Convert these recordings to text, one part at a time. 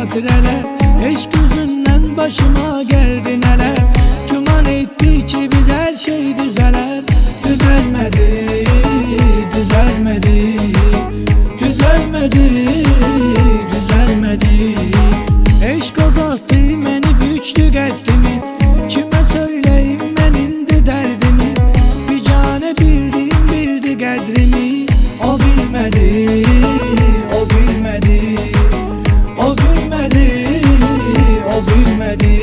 hatireler. Eşk yüzünden başıma geldi neler. Güman etti ki biz her şey düzeler. Düzelmedi, düzelmedi, düzelmedi, düzelmedi. Eşk azalttı beni, büyüktü qəddimi. Kime söyleyeyim ben indi derdimi? Bir cane bildi qədrimi. O bilmedi, o bilmedi, o bilmedi, o bilmedi.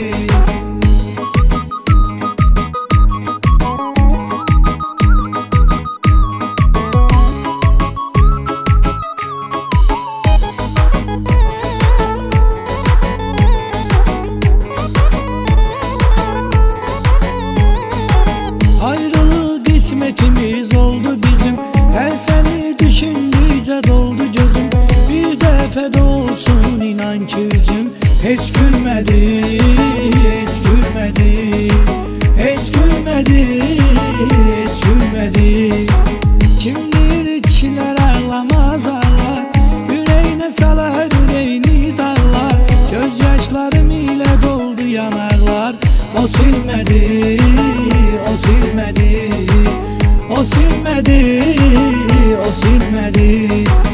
Kısmetimiz oldu bizim. Her seni düşündükçe doldu gözüm. Bir defa da olsun inan ki yüzüm hiç gülmedi, hiç gülmedi, hiç gülmedi, hiç gülmedi. Kimdir kişiler ağlamaz ağlar, yüreğine salar yüreğini dağlar. Gözyaşlarım ile doldu yanaklar. O silmedi, o silmedi, o silmedi, o silmedi.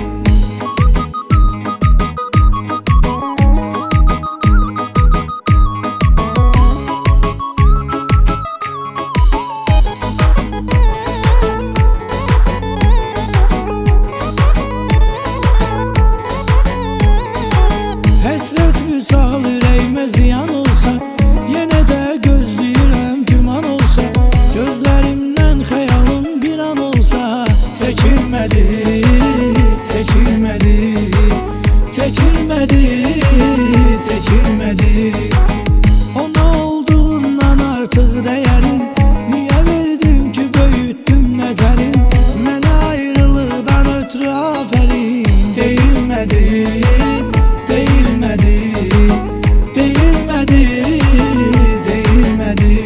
Həsrət vüsal ürəyimə ziyan olsa, yenə də gözləyirəm güman olsa. Gözlərimdən xəyalım bir an olsa, çəkilmədi, çəkilmədi, çəkilmədi, çəkilmədi. Ona olduğundan artıq dəyərin, niyə verdin ki böyütdüm nəzərin? Mənə ayrılıqdan ötürü afərin. Deyilmədi, değilmedi, değilmedi, değilmedi.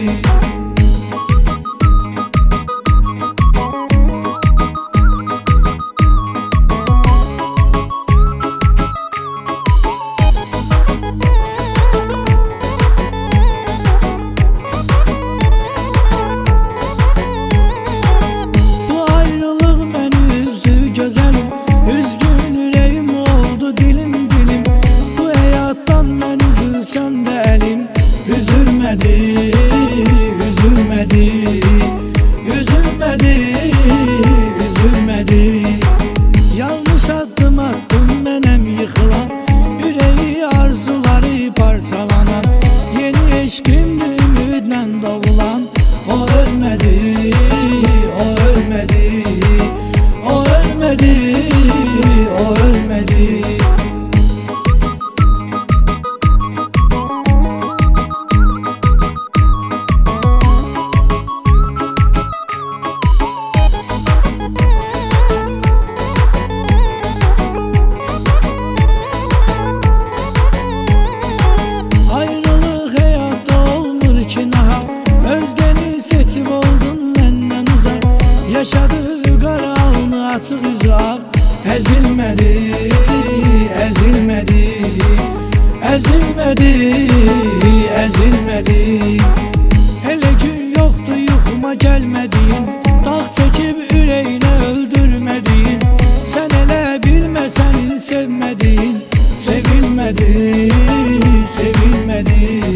Bu ayrılık beni üzdü güzelim. Üzgün yüreğim oldu dilim dilim. Bu hayattan ben üzülsem de elim üzülmedi, üzülmedi, üzülmedi, üzülmedi. Yanlış adım attım benim yıkılan, yüreği arzuları parçalanan. Yeni eşkimdi ümidden doğulan. O ölmedi, o ölmedi, o ölmedi, o ölmedi. Ayrılık hayatta olmur ki naha, özgeni seçip oldun menden uzak. Yaşadığı qara alnı açıq üzü ağ. Əzilmədi, əzilmədi, əzilmədi, əzilmədi. Elə gün yoxdur yuxuma gəlmədiyin, dağ çəkib ürəyinə öldürmədiyin. Sən elə bilməsən sevmədiyin. Sevilmədi, sevilmədi,